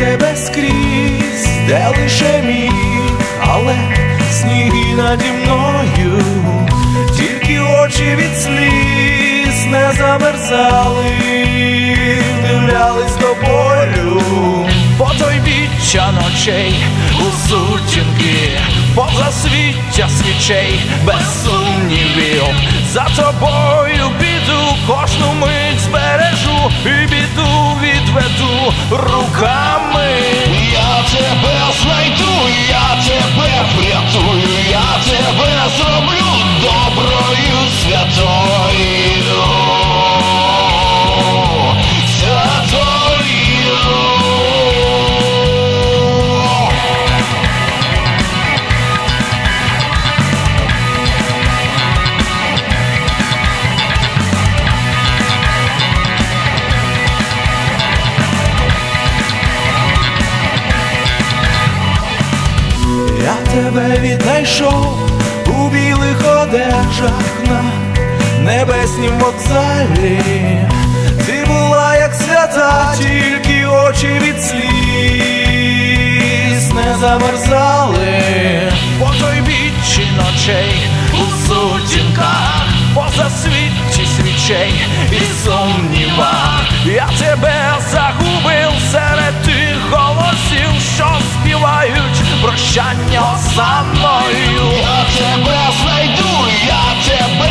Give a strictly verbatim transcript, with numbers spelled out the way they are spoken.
тебе скрізь, де лише міг, але сніги наді мною, тільки очі від сліз не замерзали, вдивлялись до болю, потойбіччя ночей у сутінки, поза свіття свічей, без сумнівів, за тобою піду, кожну мить збережу і біду відведу руками. Я тебе знайду, я тебе врятую, я тебе зроблю доброю, святою, святою. Я тебе віднайшов у білих одежах на небеснім вокзалі. Ти була як свята, тільки очі від сліз не замерзали. Потойбіччі ночей у сутінках, поза світі свічей і сумнівах. Я тебе загубив серед тих голосів, що співають прощання за мною. Я тебе знайду, я тебе